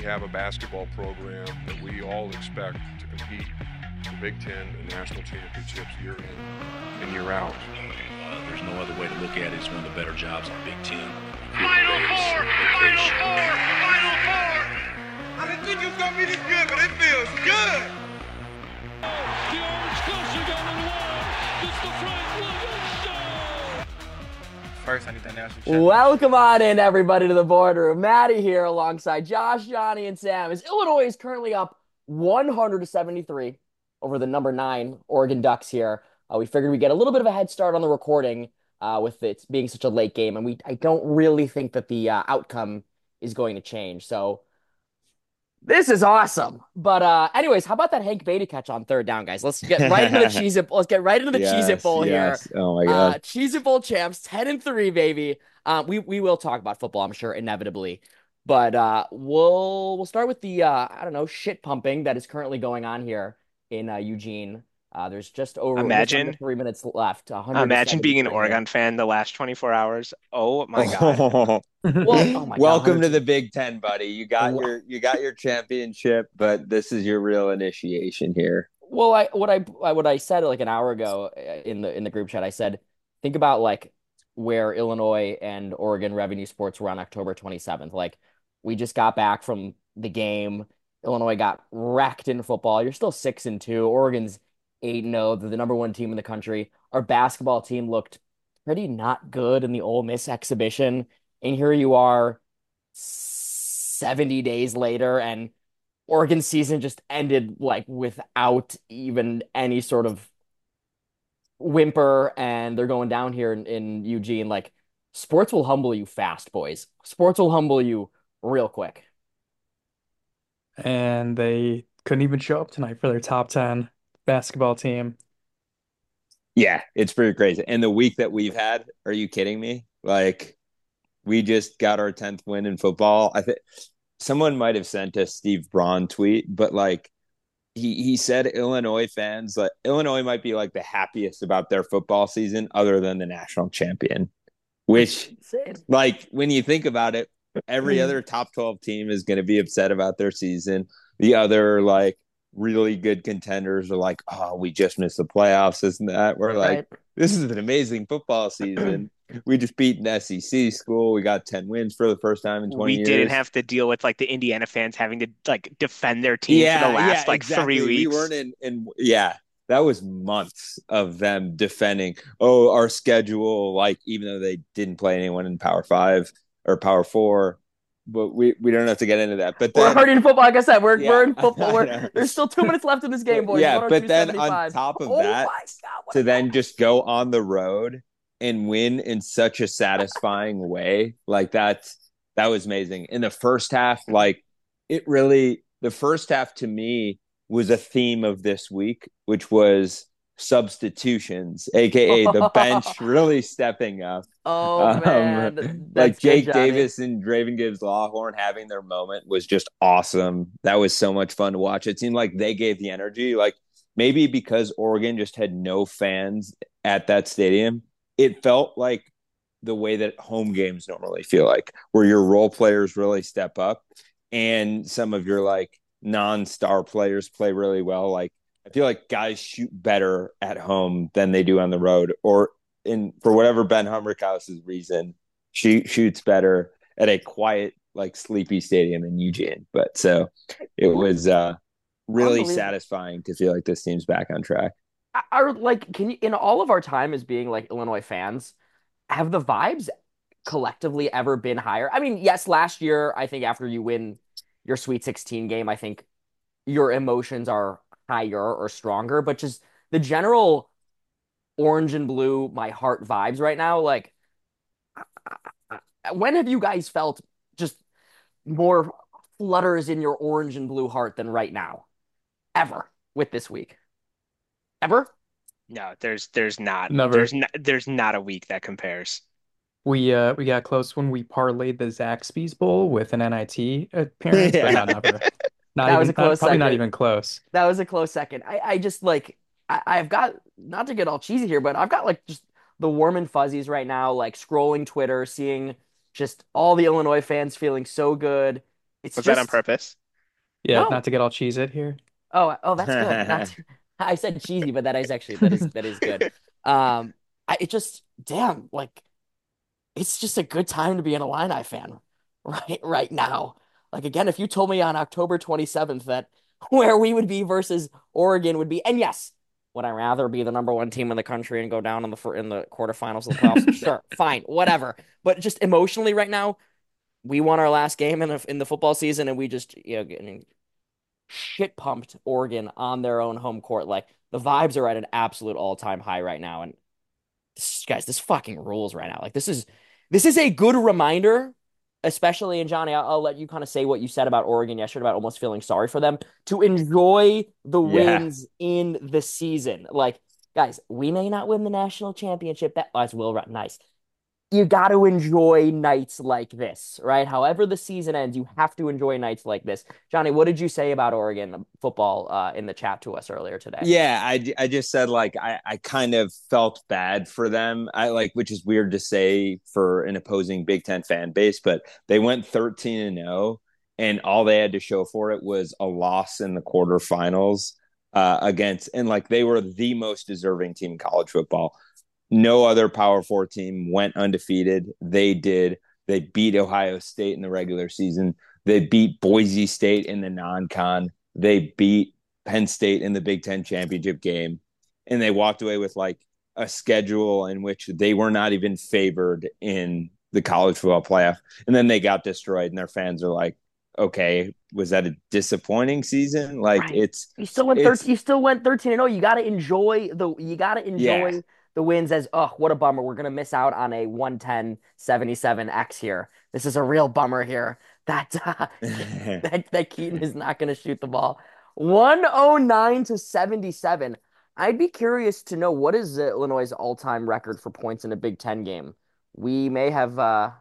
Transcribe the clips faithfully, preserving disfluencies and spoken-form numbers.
have a basketball program that we all expect to compete for Big Ten and national championships year in and year out. Uh, there's no other way to look at it. It's one of the better jobs in Big Ten. Final four! Final four! Final four! I didn't think it was going to be this good, but it feels good. The Orange Coaster got in the wall. It's the Frank Williams Show. First, I need that national championship. Welcome on in, everybody, to the boardroom. Maddie here alongside Josh, Johnny, and Sam. As Illinois is currently up one hundred seventy-three over the number nine Oregon Ducks here. Uh, we figured we'd get a little bit of a head start on the recording uh, with it being such a late game, and we I don't really think that the uh, outcome is going to change. So this is awesome. But uh, anyways, how about that Hank Beatty catch on third down, guys? Let's get right into the Cheez-It. Let's get right into the yes, Cheez-It Bowl yes. here. Oh my god, uh, Cheez-It Bowl champs, ten and three, baby. Uh, we we will talk about football, I'm sure, inevitably. But uh, we'll we'll start with the uh, I don't know shit pumping that is currently going on here in uh, Eugene. Uh, there's just over Imagine- just under three minutes left. Imagine being an one hundred seventy-three Oregon fan the last twenty-four hours. Oh my god. Well, oh my welcome God. to the Big Ten, buddy. You got Wow. your you got your championship, but this is your real initiation here. Well, I what I I- what I said like an hour ago uh, in the in the group chat, I said, think about like where Illinois and Oregon Revenue Sports were on October twenty-seventh. Like we just got back from the game. Illinois got wrecked in football. You're still six and two. Oregon's eight and oh. They're the number one team in the country. Our basketball team looked pretty not good in the Ole Miss exhibition. And here you are seventy days later, and Oregon's season just ended like without even any sort of whimper, and they're going down here in, in Eugene. Like, sports will humble you fast, boys. Sports will humble you real quick. And they couldn't even show up tonight for their top ten basketball team. Yeah, it's pretty crazy. And the week that we've had, are you kidding me? Like, we just got our tenth win in football. I think someone might have sent a Steve Braun tweet, but like he he said Illinois fans, like Illinois might be like the happiest about their football season other than the national champion. Which, like, when you think about it, every other top twelve team is going to be upset about their season. The other, like, really good contenders are like, oh, we just missed the playoffs, isn't that? We're like, Right. this is an amazing football season. We just beat an S E C school. We got ten wins for the first time in twenty We years. didn't have to deal with like the Indiana fans having to like defend their team for the last like exactly. three weeks. We weren't in, in, yeah, that was months of them defending, oh, our schedule, like, even though they didn't play anyone in Power Five or Power Four, but we, we don't have to get into that. But then, We're hurting football. Like I said, we're, Yeah, we're in football. I We're, know. there's still two minutes left in this game, boys. Yeah, but then on 102.75. top of Oh that, my God, what to a- then just go on the road and win in such a satisfying way, like that's that was amazing. In the first half, like it really, the first half to me was a theme of this week, which was substitutions, aka the bench really stepping up. Oh, Um, man. like That's Jake good, Johnny. Davis and Draven Gibbs Lawhorn having their moment was just awesome. That was so much fun to watch. It seemed like they gave the energy, like maybe because Oregon just had no fans at that stadium. It felt like the way that home games normally feel like, where your role players really step up and some of your like non-star players play really well. Like I feel like guys shoot better at home than they do on the road, or in for whatever Ben Humrichhouse's reason, she shoots better at a quiet, like sleepy stadium in Eugene. But so it was uh, really Unbelievable. satisfying to feel like this team's back on track. Are like, can you, in all of our time as being like Illinois fans, have the vibes collectively ever been higher? I mean, yes, last year, I think after you win your Sweet sixteen game, I think your emotions are higher or stronger, but just the general orange and blue, my heart vibes right now, like, when have you guys felt just more flutters in your orange and blue heart than right now? Ever with this week? Ever? No, there's there's not Never. there's not there's not a week that compares. We uh we got close when we parlayed the Zaxby's Bowl with an N I T appearance, but not never. Not That even, was a close not- probably not second. even close. That was a close second. I, I just like I, I've got, not to get all cheesy here, but I've got like just the warm and fuzzies right now, like scrolling Twitter, seeing just all the Illinois fans feeling so good, It's Was that on just purpose? Yeah, no. not to get all cheese it here. Oh, oh, that's good. Not too, I said cheesy, but that is actually that is that is good. Um, I it just damn like it's just a good time to be an Illini fan right right now. Like again, if you told me on October twenty-seventh that where we would be versus Oregon would be, and yes, would I rather be the number one team in the country and go down in the fir- in the quarterfinals of the playoffs? Sure, fine, whatever. But just emotionally right now, we won our last game in the in the football season, and we just you know getting shit pumped Oregon on their own home court. Like the vibes are at an absolute all time high right now, and this, guys, this fucking rules right now. Like this is this is a good reminder, especially and Johnny, I'll, I'll let you kind of say what you said about Oregon yesterday about almost feeling sorry for them to enjoy the Yeah. wins in the season. Like, guys, we may not win the national championship. That as will run nice. You got to enjoy nights like this, right? However the season ends, you have to enjoy nights like this. Johnny, what did you say about Oregon football uh, in the chat to us earlier today? Yeah, I, I just said like I, I kind of felt bad for them. I like, which is weird to say for an opposing Big Ten fan base, but they went thirteen and zero, and all they had to show for it was a loss in the quarterfinals uh, against, and like they were the most deserving team in college football. No other Power Four team went undefeated. They did. They beat Ohio State in the regular season. They beat Boise State in the non-con. They beat Penn State in the Big Ten championship game. And they walked away with like a schedule in which they were not even favored in the college football playoff. And then they got destroyed, and their fans are like, okay, was that a disappointing season? Like Right. it's You still went it's thirteen. You still went thirteen and oh. You got to enjoy the. You got to enjoy Yeah. the wins. As oh, what a bummer. We're gonna miss out on a one ten seventy-seven X here. This is a real bummer here. That uh, that that Keaton is not gonna shoot the ball. one oh nine to seventy-seven. I'd be curious to know what is uh, Illinois' all-time record for points in a Big Ten game. We may have uh,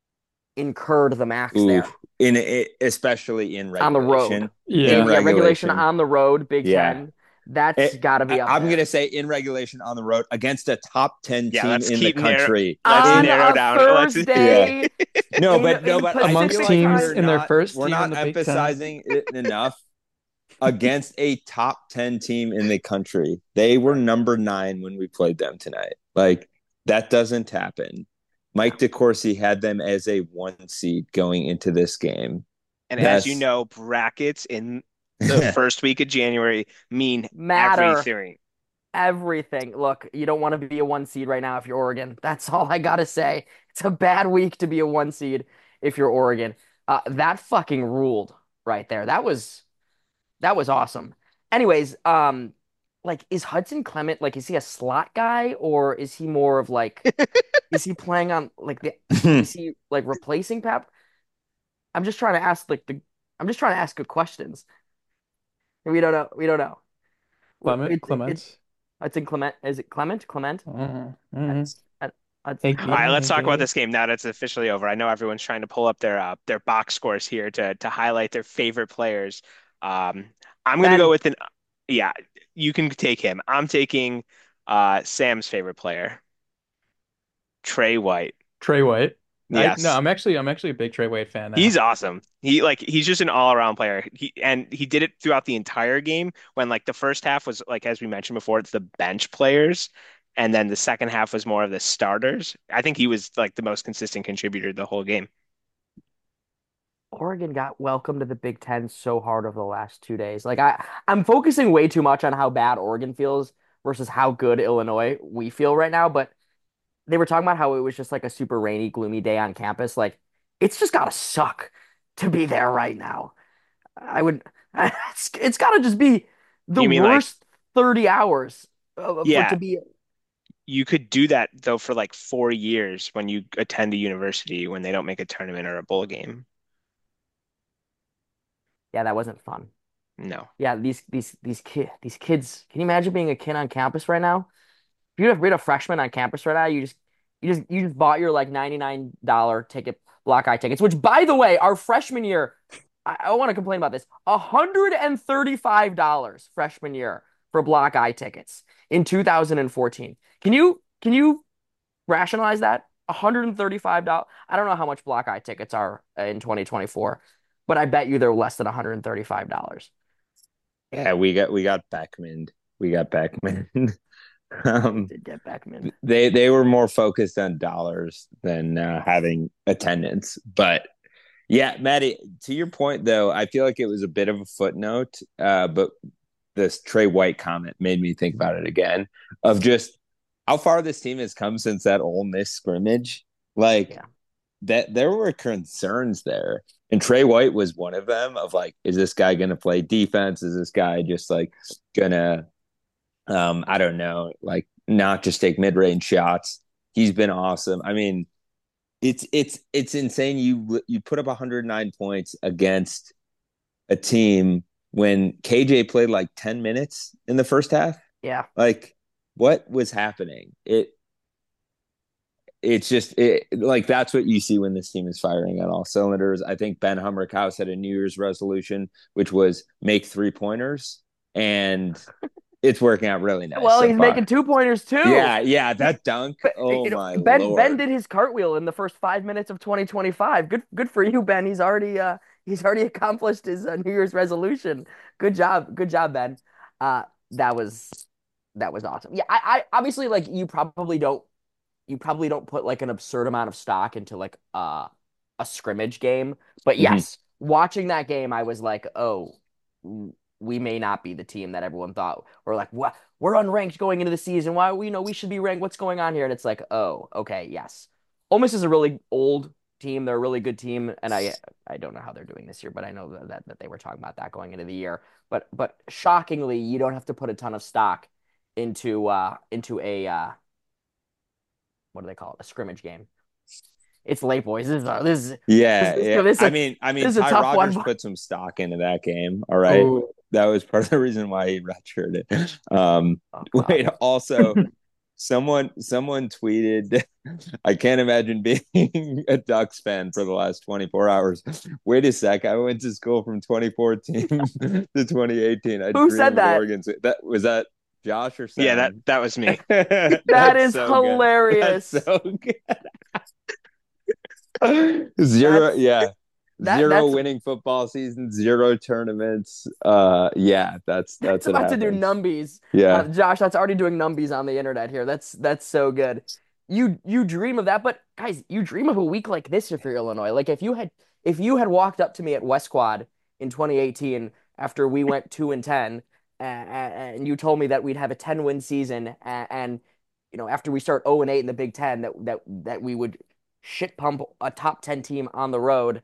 incurred the max Ooh, there in it, especially in on the regulation. road. Yeah. In, In yeah, regulation regulation. on the road, Big Yeah. Ten. That's It- got to be I- up I'm there. going to say in regulation on the road against a top ten Yeah, team let's in the keep narrow- country. Let's on narrow a down. Let's- Thursday. No, in- but no, in but I Amongst feel teams like we're in their not- first we're team not in the Big Ten. emphasizing it enough against a top ten team in the country. They were number nine when we played them tonight. Like that doesn't happen. Mike DeCourcy had them as a one seed going into this game. And That's- as you know, brackets in the first week of January mean Matter. everything. Everything. Look, you don't want to be a one seed right now if you're Oregon. That's all I gotta say. It's a bad week to be a one seed if you're Oregon. Uh, that fucking ruled right there. That was that was awesome. Anyways, um, like is Hudson Clement like is he a slot guy or is he more of like is he playing on like the is he like replacing Pep? I'm just trying to ask like the I'm just trying to ask good questions. We don't know. We don't know. Clement, It- it- Clements. Hudson Clement. Is it Clement? Clement? Mhm, mhm. I- I- Hey, All right, let's talk about Okay. this game now that it's officially over. I know everyone's trying to pull up their uh, their box scores here to to highlight their favorite players. Um, I'm going to Ben. go with an yeah. You can take him. I'm taking uh, Sam's favorite player, Trey White. Trey White. I- Yes. no, I'm actually I'm actually a big Trey White fan now. He's awesome. He like he's just an all-around player. He and he did it throughout the entire game when like the first half was like as we mentioned before, it's the bench players, and then the second half was more of the starters. I think he was like the most consistent contributor the whole game. Oregon got welcomed to the Big Ten so hard over the last two days. Like I, I'm focusing way too much on how bad Oregon feels versus how good Illinois we feel right now. But they were talking about how it was just like a super rainy, gloomy day on campus. Like it's just gotta suck to be there right now. I would. It's, it's gotta just be the You mean, like- worst thirty hours of, of- Yeah. to be. You could do that though for like four years when you attend a university when they don't make a tournament or a bowl game. Yeah, that wasn't fun. No. Yeah, these these these kid these kids. Can you imagine being a kid on campus right now? If you're a, a freshman on campus right now, you just you just you just bought your like ninety-nine dollar ticket, block eye tickets, which by the way, our freshman year, I, I want to complain about this. one hundred thirty-five dollars freshman year for block eye tickets in two thousand fourteen. Can you can you rationalize that? one hundred thirty-five dollars. I don't know how much block eye tickets are in twenty twenty-four. but I bet you they're less than one hundred thirty-five dollars. Yeah, we got we got Beckman. We got Beckman. um, Did get Beckman. They they were more focused on dollars than uh, having attendance. But yeah, Maddie, to your point though, I feel like it was a bit of a footnote. Uh, but this Trey White comment made me think about it again of just how far this team has come since that Ole Miss scrimmage. Like Yeah. that, there were concerns there, and Trey White was one of them. Of like, is this guy going to play defense? Is this guy just like gonna, um, I don't know, like not just take mid range shots? He's been awesome. I mean, it's it's it's insane. You you put up one hundred nine points against a team when K J played like ten minutes in the first half. Yeah. Like, what was happening? It it's just it, like that's what you see when this team is firing on all cylinders. I think Ben Hummerkaus had a New Year's resolution, which was make three pointers, and it's working out really nice. Well, so he's far. making two pointers too. Yeah, yeah, that dunk. Oh You know, my Ben lord. Ben did his cartwheel in the first five minutes of twenty twenty-five. Good good for you, Ben. He's already uh he's already accomplished his uh, New Year's resolution. Good job, good job, Ben. Uh, that was that was awesome. Yeah, I, I obviously like you probably don't you probably don't put like an absurd amount of stock into like uh a scrimmage game, but Mhm. yes, watching that game, I was like, oh, we may not be the team that everyone thought. We're like, what? We're unranked going into the season. Why? We you know we should be ranked. What's going on here? And it's like, oh, okay, yes. Ole Miss is a really old team. They're a really good team, and I I don't know how they're doing this year, but I know that that, that they were talking about that going into the year. But but shockingly, you don't have to put a ton of stock into uh into a uh what do they call it? A scrimmage game. It's late, boys. This is uh, this is Yeah, this, yeah. this, I mean, I mean, this is a Ty tough Rogers one. put some stock into that game. All right, Oh, that was part of the reason why he redshirted. Um, Oh, God. wait, also, someone someone tweeted, I can't imagine being a Ducks fan for the last twenty-four hours. Wait a sec, I went to school from twenty fourteen to twenty eighteen. I Who dreamed said of that? Oregon. That was that Josh or Sam? Yeah, that that was me. that That is hilarious. That's so good. Zero, That's- yeah. that- zero that's- winning football season, zero tournaments. Uh, yeah, that's that's, That's what about to do happens. numbies. Yeah, Uh, Josh, that's already doing numbies on the internet here. That's that's so good. You you dream of that, but guys, you dream of a week like this if you're Illinois. Like if you had if you had walked up to me at West Quad in twenty eighteen after we went two and ten, and, and you told me that we'd have a ten win season, and, and you know after we start zero and eight in the Big Ten, that that that we would shit pump a top ten team on the road,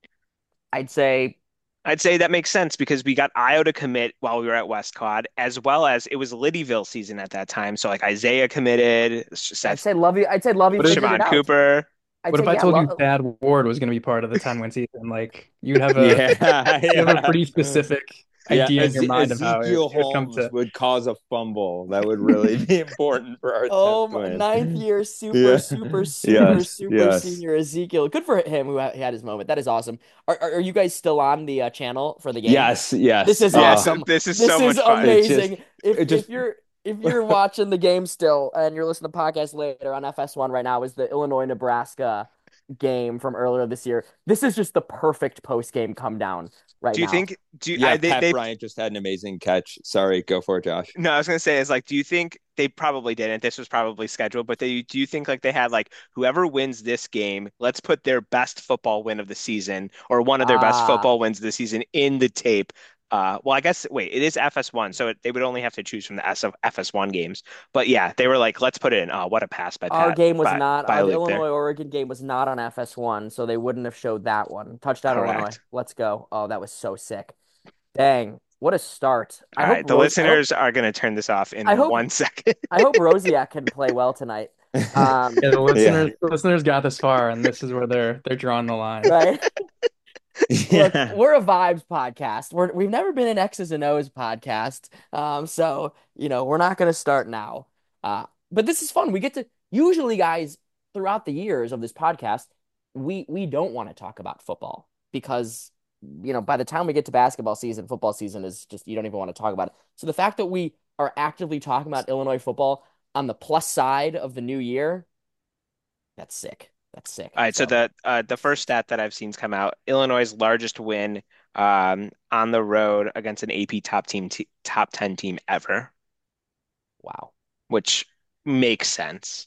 I'd say. I'd say that makes sense because we got Io to commit while we were at Westcott, as well as it was Liddyville season at that time. So like Isaiah committed, I'd Seth, say Lovey. I'd say Lovey What if- figured it Siobhan out. Cooper. I'd what say, if I yeah, told you Lo- Thad Ward was going to be part of the ten win season? Like you'd have a yeah, you have a yeah. pretty specific Yeah, idea in your Eze- mind of how it, Ezekiel it would come Holmes to. would cause a fumble. That would really be important for our Oh, tenth my win. ninth year, super, Yeah. super, super, Yes, super yes. senior Ezekiel. Good for him who ha- had his moment. That is awesome. Are are, are you guys still on the uh, channel for the game? Yes, yes. This is Uh, Yes, awesome. this is This so is much fun. It's just- amazing. if it just- if you're if you're watching the game still and you're listening to the podcast later on F S one right now is the Illinois Nebraska game from earlier this year. This is just the perfect post game come down right Do you now. think? Do you, Yeah, I, they, Pat they, Bryant just had an amazing catch. Sorry, go for it, Josh. No, I was gonna say is like, do you think they probably didn't? This was probably scheduled, but they, do you think like they had like whoever wins this game, let's put their best football win of the season or one of their best Ah. football wins of the season in the tape? Uh, well, I guess wait, it is F S one, so it, they would only have to choose from the S of F S one games. But yeah, they were like, let's put it in. Oh, what a pass by Our Pat, game was by, not by our Luke there. Illinois Oregon game was not on F S one, so they wouldn't have showed that one. Touchdown Correct. Illinois. Let's go. Oh, that was so sick. Dang, what a start. I All hope right, the Rose- I hope- listeners are gonna turn this off in I hope- one second. I hope Rosiak can play well tonight. Um, Yeah, the listeners, the listeners got this far, and this is where they're they're drawing the line. right? Look, Yeah. we're a vibes podcast. We're we've never been an X's and O's podcast. Um, so you know, we're not gonna start now. Uh, but this is fun. We get to usually, guys, throughout the years of this podcast, we we don't want to talk about football because you know, by the time we get to basketball season, football season is just you don't even want to talk about it. So the fact that we are actively talking about Illinois football on the plus side of the new year, that's sick. That's sick. All right, so So the uh, the first stat that I've seen come out, Illinois' largest win um, on the road against an A P top team, t top ten team ever, wow, which makes sense.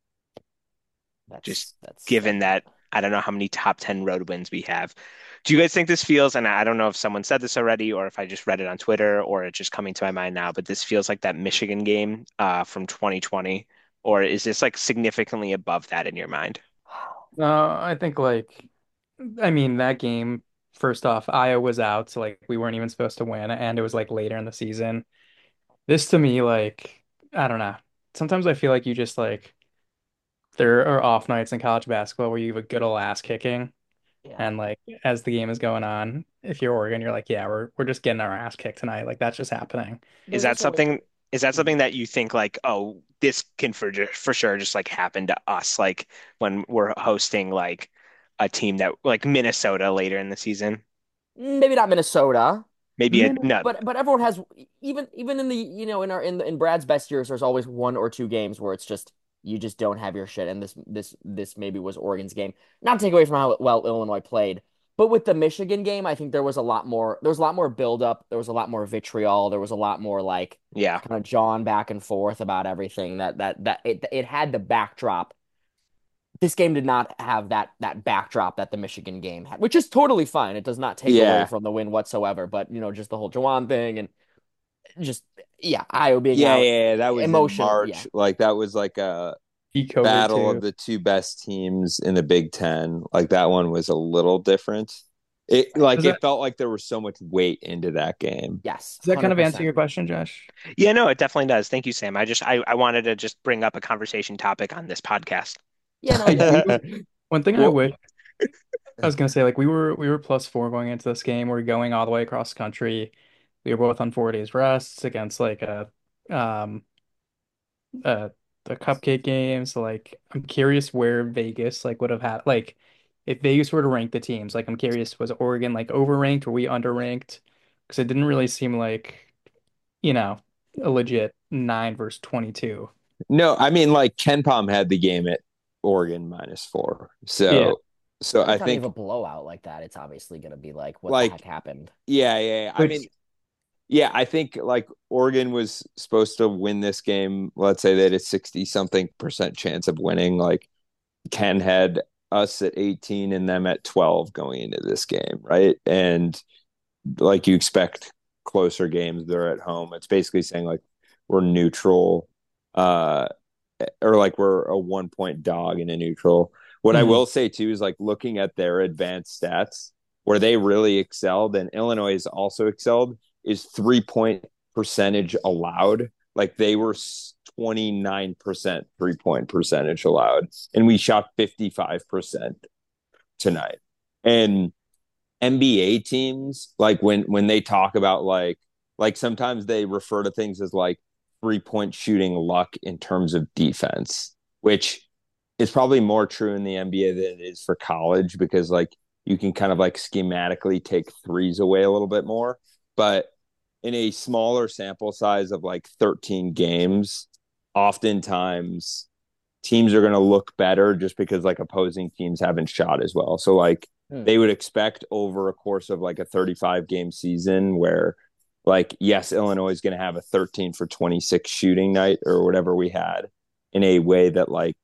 Just that's that's given that, that I don't know how many top ten road wins we have. Do you guys think this feels, and I don't know if someone said this already or if I just read it on Twitter or it's just coming to my mind now, but this feels like that Michigan game uh, from twenty twenty, or is this like significantly above that in your mind? Uh, I think like, I mean, that game, first off, Iowa was out, so like we weren't even supposed to win, and it was like later in the season. This to me, like, I don't know. Sometimes I feel like you just like there are off nights in college basketball where you have a good old ass kicking, yeah. and like as the game is going on, if you're Oregon, you're like, yeah, we're we're just getting our ass kicked tonight. Like that's just happening. Is There's that also something is that something that you think like, oh, this can for ju- for sure just like happen to us, like when we're hosting like a team that like Minnesota later in the season? maybe not Minnesota, Maybe a Minute. no, but but everyone has even even in the you know in our in in Brad's best years, there's always one or two games where it's just you just don't have your shit, and this this this maybe was Oregon's game. Not to take away from how well Illinois played, but with the Michigan game, I think there was a lot more. There was a lot more buildup. There was a lot more vitriol. There was a lot more like yeah. kind of jawing back and forth about everything. That that that it it had the backdrop. This game did not have that that backdrop that the Michigan game had, which is totally fine. It does not take away Yeah. from the win whatsoever. But you know, just the whole Jawan thing and just yeah, Iowa being Yeah, out, yeah, yeah. That was in emotional. Yeah, March. Like that was like a Peak COVID battle of too. the two best teams in the Big Ten. Like that one was a little different. It like Does it that felt like there was so much weight into that game. yes, does that kind hundred of answer percent. your question, Josh? Yeah, no, it definitely does. Thank you, Sam. I just I, I wanted to just bring up a conversation topic on this podcast. Yeah, no, I Like get we it. were, one thing I Well, wish I was gonna say, like we were we were plus four going into this game. We're going all the way across the country. We were both on four days rests against like a um uh the cupcake game. So like I'm curious where Vegas like would have had like if Vegas were to rank the teams, like I'm curious, was Oregon like overranked? Were we underranked? Because it didn't really seem like, you know, a legit nine versus twenty-two. no, I mean like Ken Pom had the game at Oregon minus four. Yeah. So so I Anytime you have a think blowout like that, it's obviously going to be like, what the heck like happened? yeah, yeah, yeah. I Which mean, yeah, I think like Oregon was supposed to win this game. Let's say they had a sixty something percent chance of winning. Like Ken had us at eighteen and them at twelve going into this game, right? And like you expect closer games, they're at home. It's basically saying like we're neutral, uh, or like we're a one point dog in a neutral. What I Mhm. will say too is like looking at their advanced stats where they really excelled and Illinois has also excelled is three point percentage allowed. Like they were twenty-nine percent three point percentage allowed, and we shot fifty-five percent tonight. And N B A teams, like when when they talk about like like sometimes they refer to things as like three point shooting luck in terms of defense, which is probably more true in the N B A than it is for college because like you can kind of like schematically take threes away a little bit more. But in a smaller sample size of like thirteen games, oftentimes teams are going to look better just because like opposing teams haven't shot as well. So like Hmm. they would expect over a course of like a thirty-five game season where like yes Illinois is going to have a thirteen for twenty-six shooting night or whatever we had in a way that like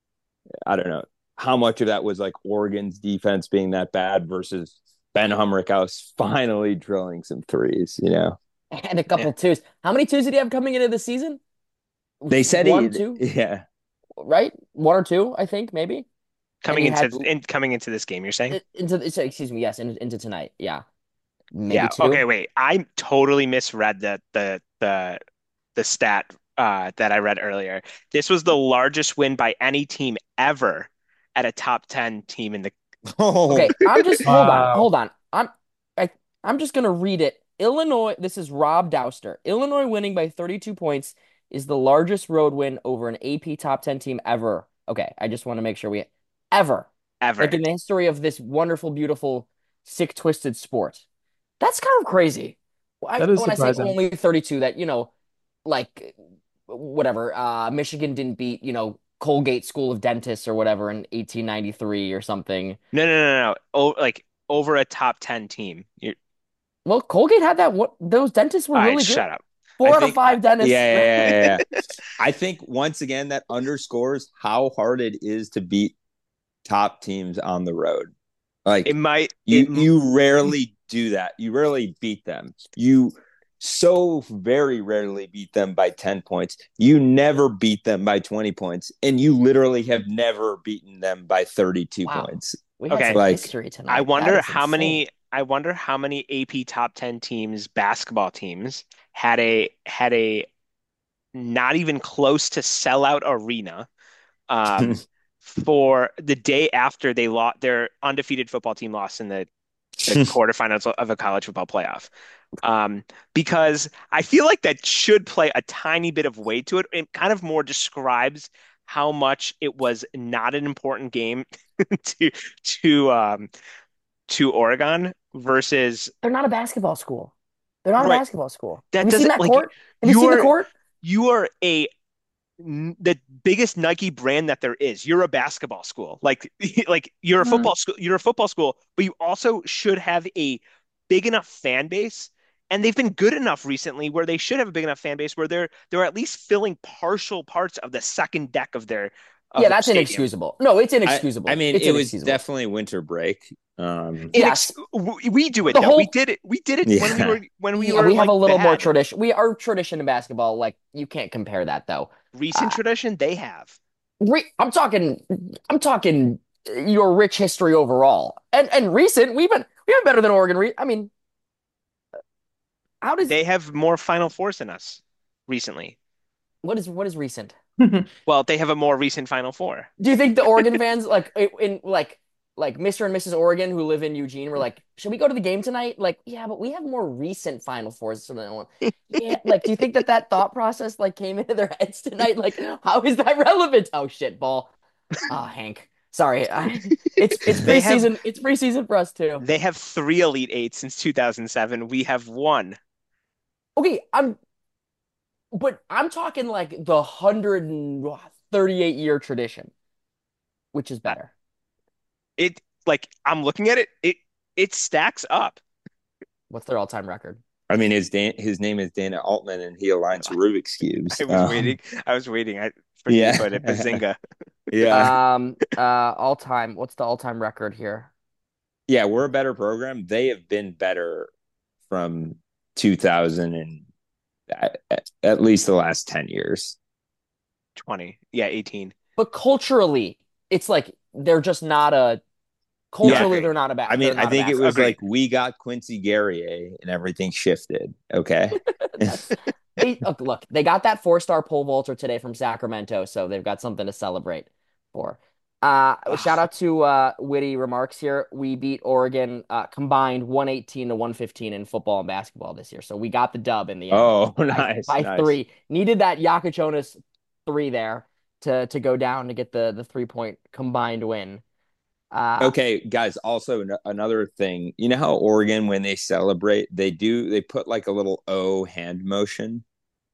I don't know how much of that was like Oregon's defense being that bad versus Ben Humrickhouse finally drilling some threes, you know. And a couple twos. How many twos did he have coming into the season? They said One, he two, yeah. right? One or two, I think, maybe. And Coming he into had in, coming into this game, you're saying? into excuse me, yes, in, into tonight. Yeah, maybe Yeah. Okay, two. wait. I totally misread the the the the stat uh, that I read earlier. This was the largest win by any team ever at a top ten team in the Okay, I'm just hold on, Wow. hold on. I'm I I'm just gonna read it. Illinois, this is Rob Douster. Illinois winning by thirty-two points is the largest road win over an A P top ten team ever. Okay, I just want to make sure we ever. ever. Like in the history of this wonderful, beautiful, sick, twisted sport. That's kind of crazy. I, That is when I say surprising. only thirty-two, that, you know, like whatever, uh, Michigan didn't beat, you know, Colgate School of Dentists or whatever in eighteen ninety-three or something. No, no, no, no. Oh, like over a top ten team. You're, Well, Colgate had that. What those dentists were all right, really good. shut up. Four I out of think- five dentists. Yeah, yeah, yeah, yeah. I think once again that underscores how hard it is to beat top teams on the road. Like It might. you, it, you rarely do that. You rarely beat them. You so very rarely beat them by ten points. You never beat them by twenty points, and you literally have never beaten them by thirty-two Wow. points. We had Okay. some Like, history tonight. I That wonder is how insane. many. I wonder how many A P top ten teams, basketball teams, had a had a not even close to sellout arena um, for the day after they lost their undefeated football team lost in the, the quarterfinals of a college football playoff. Um, because I feel like that should play a tiny bit of weight to it. It kind of more describes how much it was not an important game to to um, to Oregon versus They're not a basketball school. They're not Right. a basketball school. That Have you seen doesn't- that like, court? Have you seen the you're- court? you are a the biggest Nike brand that there is. You're a basketball school. Like like you're a Mhm. football school, you're a football school, but you also should have a big enough fan base. And they've been good enough recently where they should have a big enough fan base where they're they're at least filling partial parts of the second deck of their of Yeah, their that's stadium. inexcusable. No, it's I, inexcusable. I mean, It's it was inexcusable. definitely winter break. Um, Inex- we, we do it The though. whole- We did it. We did it when we Yeah. were when we Yeah, were we have like a little more bad. tradition. We our tradition in basketball, like you can't compare that though. Recent Uh, tradition they have. Re- I'm talking. I'm talking your rich history overall, and and recent. We've been we've been better than Oregon. Re- I mean, how does They have more Final Fours than us recently. what is what is recent? Well, they have a more recent Final Four. Do you think the Oregon fans like in like like Mister and Missus Oregon who live in Eugene were like, should we go to the game tonight? Like, yeah, but we have more recent Final Fours than that one. Yeah, like, do you think that that thought process like came into their heads tonight? Like, how is that relevant? Oh shit, ball. Oh, Hank. Sorry, I, it's it's They have- preseason. It's preseason for us too. They have three Elite Eights since two thousand seven. We have one. Okay, I'm, but I'm talking like the one hundred thirty-eight year tradition, which is better. It like I'm looking at it. It it stacks up. What's their all-time record? I mean, his Dan- his name is Dana Altman, and he aligns Rubik's cubes. I was Um, waiting. I was waiting. I for Yeah. you to put it. Bazinga. Yeah, Um, uh, all-time. What's the all-time record here? yeah, we're a better program. They have been better from two thousand and at, at least the last ten years. twenty. Yeah, eighteen. But culturally, it's like they're just not a. Culturally, Yeah. they're not a bad. I mean, I think it was Agreed. like we got Quincy Guerrier and everything shifted. Okay. They, look, look, they got that four-star pole vaulter today from Sacramento, so they've got something to celebrate for. Uh, shout out to uh, witty remarks here. We beat Oregon uh, combined one eighteen to one fifteen in football and basketball this year, so we got the dub in the end. Oh, by, nice. by nice. three. Needed that Yakuchonis three there to to go down to get the the three point combined win. Uh, Okay, guys, also an- another thing. You know how Oregon, when they celebrate, they do, they put like a little O hand motion.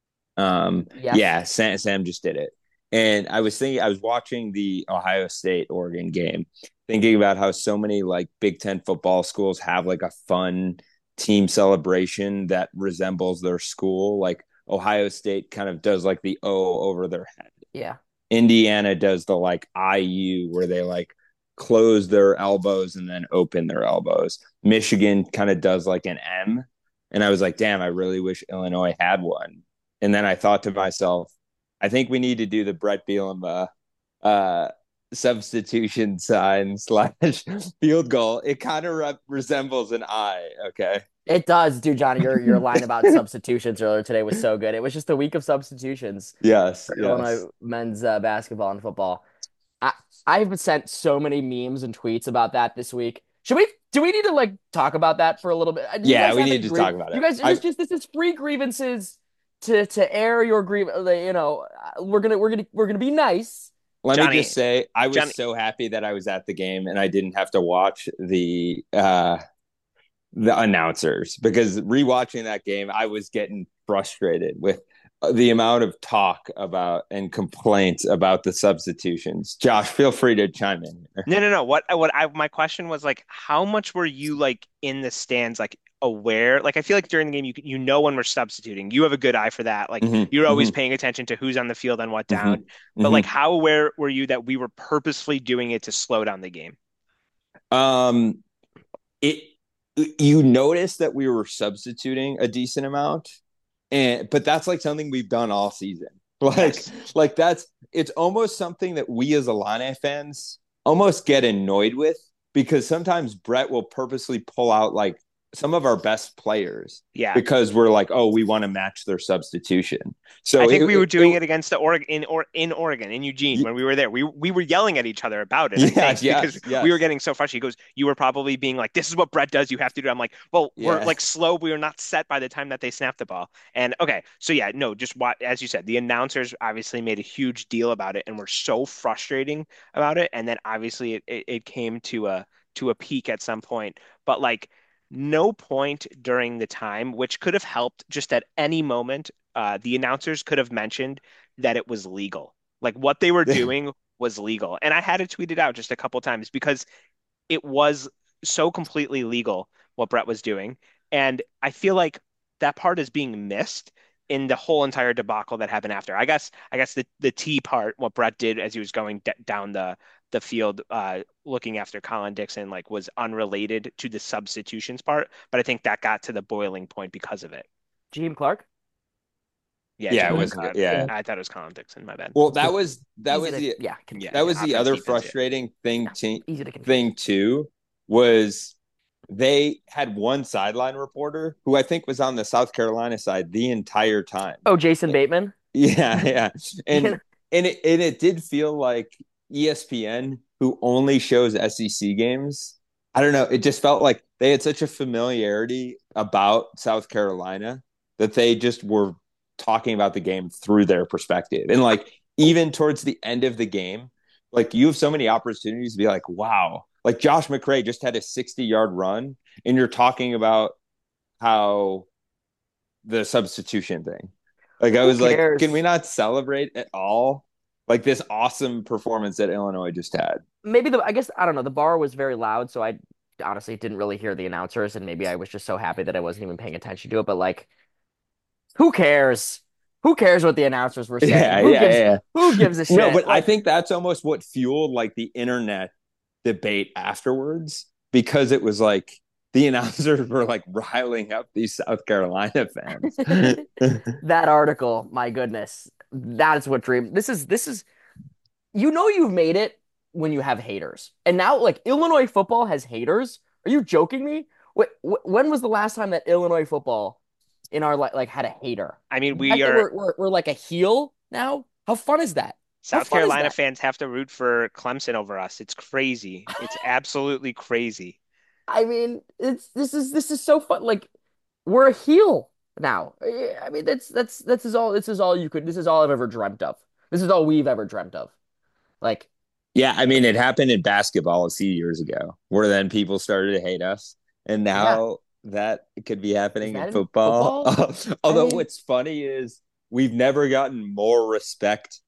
Um, Yes. yeah, Sam, Sam just did it. And I was thinking, I was watching the Ohio State Oregon game, thinking about how so many like Big Ten football schools have like a fun team celebration that resembles their school. Like Ohio State kind of does like the O over their head. Yeah. Indiana does the like I U where they like close their elbows and then open their elbows. Michigan kind of does like an M. And I was like, damn, I really wish Illinois had one. And then I thought to myself, I think we need to do the Brett Bielema uh, substitution sign slash field goal. It kind of re- resembles an I. Okay. It does, dude, Johnny. Your your line about substitutions earlier today was so good. It was just a week of substitutions Yes. for yes. Illinois men's uh, basketball and football. I I've sent so many memes and tweets about that this week. Should we? Do we need to like talk about that for a little bit? Do you Yeah, guys we have need any to grie- talk about You it. guys, I- just, just this is free grievances to to air your grievance. You know, uh, we're gonna we're gonna we're gonna be nice. Let Johnny- me just say, I was Johnny- so happy that I was at the game and I didn't have to watch the uh, the announcers because rewatching that game, I was getting frustrated with the amount of talk about and complaints about the substitutions. Josh, feel free to chime in here. No, no, no. What what I my question was like, how much were you like in the stands, like aware? Like, I feel like during the game, you you know when we're substituting. You have a good eye for that. Like, Mm-hmm, you're always mm-hmm, paying attention to who's on the field and what down. mm-hmm, But like, mm-hmm. how aware were you that we were purposefully doing it to slow down the game? Um, it you notice that we were substituting a decent amount, and but that's like something we've done all season. Like, Yes. like that's it's almost something that we as Illini fans almost get annoyed with because sometimes Brett will purposely pull out like some of our best players Yeah. because we're like, oh, we want to match their substitution. So I think it- we were it- doing it- it against the Oregon in or in Oregon in Eugene Ye- when we were there. We we were yelling at each other about it. I Yeah, think, yes, because yes. we were getting so frustrated. He goes, "You were probably being like, this is what Brett does. You have to do." it." I'm like, "Well, we're Yeah. like slow. We were not set by the time that they snapped the ball." And okay, so yeah, no, just what as you said, the announcers obviously made a huge deal about it and were so frustrating about it. And then obviously it it, it came to a to a peak at some point, but like. No point during the time, which could have helped just at any moment. Uh, the announcers could have mentioned that it was legal. Like what they were doing was legal. And I had to tweet it out just a couple times because it was so completely legal what Brett was doing. And I feel like that part is being missed in the whole entire debacle that happened after. I guess I guess the the T part, what Brett did as he was going d down the the field, uh, looking after Colin Dixon, like was unrelated to the substitutions part. But I think that got to the boiling point because of it. Jaheim Clark. Yeah, Yeah, it Jalen was- Carter. yeah. I thought it was Colin Dixon. My bad. Well, that was that Easy was to- the yeah, confused. Yeah. that was the offense, other defense, yeah. frustrating thing Yeah, to, easy to confuse. thing too was they had one sideline reporter who I think was on the South Carolina side the entire time. Oh, Jason Bateman. Yeah, yeah. And Yeah. and it and it did feel like E S P N, who only shows S E C games. I don't know, it just felt like they had such a familiarity about South Carolina that they just were talking about the game through their perspective. And like even towards the end of the game, like you have so many opportunities to be like, wow, like Josh McCray just had a sixty yard run, and you're talking about how the substitution thing. Like I Who was like, cares? can we not celebrate at all? Like this awesome performance that Illinois just had. Maybe the I guess I don't know. The bar was very loud, so I honestly didn't really hear the announcers, and maybe I was just so happy that I wasn't even paying attention to it. But like, who cares? Who cares what the announcers were saying? Yeah, who yeah, gives, yeah. Who gives a shit? No, but I Like, think that's almost what fueled like the internet debate afterwards, because it was like the announcers were like riling up these South Carolina fans. that article, my goodness, that's what dream. This is this is. You know you've made it when you have haters, and now like Illinois football has haters. Are you joking me? Wh- wh- when was the last time that Illinois football in our like like had a hater? I mean, The we fact that are we're, we're we're like a heel now. How fun is that? How South fun is Carolina that? fans have to root for Clemson over us. It's crazy. It's absolutely crazy. I mean, it's this is this is so fun. Like we're a heel now. I mean, that's that's that's is all. This is all you could. This is all I've ever dreamt of. This is all we've ever dreamt of. Like, Yeah, I mean, it happened in basketball a few years ago, where then people started to hate us, and now that could be happening Is that in in football. football? Although I mean- what's funny is we've never gotten more respect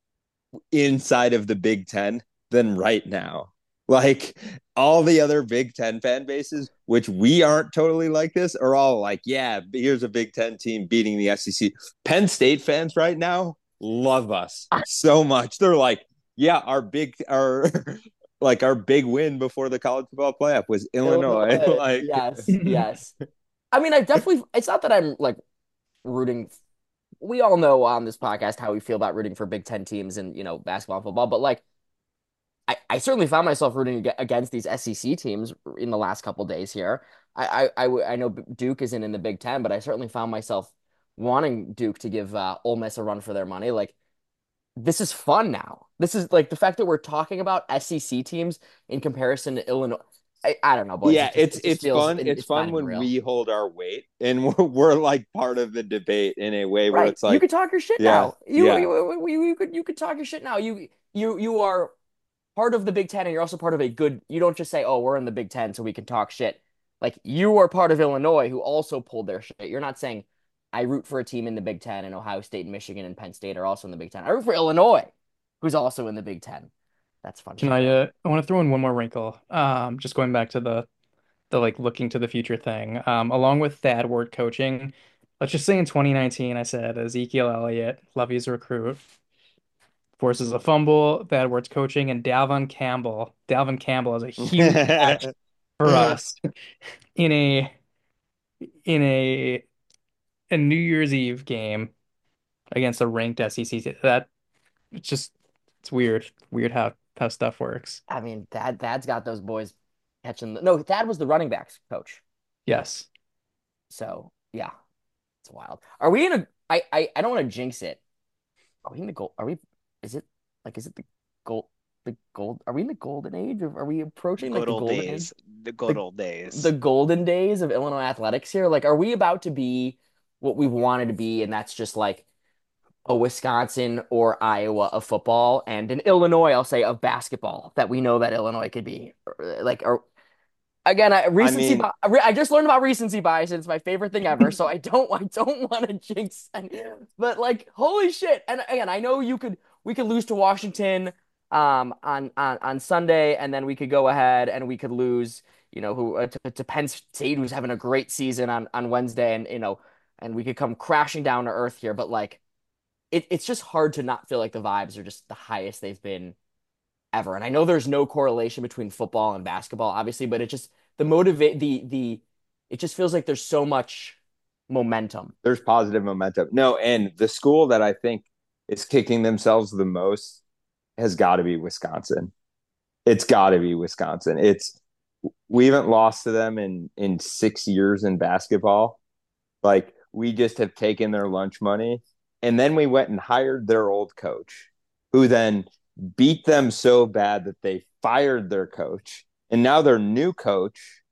inside of the Big Ten than right now. Like all the other Big Ten fan bases, which we aren't totally like this, are all like, yeah, here's a Big Ten team beating the S E C. Penn State fans right now love us so much. They're like, yeah, our big, our like our big win before the college football playoff was Illinois. Illinois. Like, Yes, yes. I mean, I definitely. It's not that I'm like rooting. We all know on this podcast how we feel about rooting for Big Ten teams and you know basketball and football, but like, I, I certainly found myself rooting ag- against these S E C teams in the last couple days here. I, I, I, I know Duke isn't in the Big Ten, but I certainly found myself wanting Duke to give uh, Ole Miss a run for their money. Like, this is fun now. This is like the fact that we're talking about S E C teams in comparison to Illinois. I, I don't know, boys. yeah, It just- it's it just it's feels- fun. it- It's, not fun even when real. we hold our weight and we're, we're like part of the debate in a way where Right. it's like, you could talk your shit Yeah, now. You, yeah. you, you, you could you could talk your shit now. You you you are part of the Big Ten, and you're also part of a good. You don't just say, "Oh, we're in the Big Ten, so we can talk shit." Like you are part of Illinois, who also pulled their shit. You're not saying I root for a team in the Big Ten, and Ohio State and Michigan and Penn State are also in the Big Ten. I root for Illinois, who's also in the Big Ten. That's fun. Can I uh, I want to throw in one more wrinkle. Um, just going back to the the like looking to the future thing. Um, along with Thad Ward coaching, let's just say in twenty nineteen, I said Ezekiel Elliott, Lovey's recruit, forces a fumble, Thad Ward's coaching, and Dalvin Campbell. Dalvin Campbell is a huge catch for us in a in a a New Year's Eve game against a ranked S E C. That it's just it's weird. Weird how how stuff works. I mean, Thad Thad's got those boys catching the, no, Thad was the running backs coach. Yes. So yeah, it's wild. Are we in a I I, I don't want to jinx it. Are we in the gold? Are we is it like is it the gold the gold are we in the golden age, or are we approaching like Good the old golden days. age? The good The, old days. the golden days of Illinois athletics here? Like, are we about to be what we've wanted to be, and that's just like a Wisconsin or Iowa of football, and an Illinois, I'll say, of basketball that we know that Illinois could be? Like, or again, I, I recency. mean, bi- I re- I just learned about recency bias, and it's my favorite thing ever. So I don't, I don't want to jinx. Any, but like, holy shit! And again, I know you could, we could lose to Washington, um, on on on Sunday, and then we could go ahead and we could lose, you know, who uh, to, to Penn State, who's having a great season on on Wednesday, and you know, and we could come crashing down to earth here. But like, it, it's just hard to not feel like the vibes are just the highest they've been ever. And I know there's no correlation between football and basketball, obviously, but it just the motivate the the it just feels like there's so much momentum. there's positive momentum. No, and the school that I think is kicking themselves the most has got to be Wisconsin. It's got to be Wisconsin. It's we haven't lost to them in in six years in basketball. Like we just have taken their lunch money, and then we went and hired their old coach, who then beat them so bad that they fired their coach, and now their new coach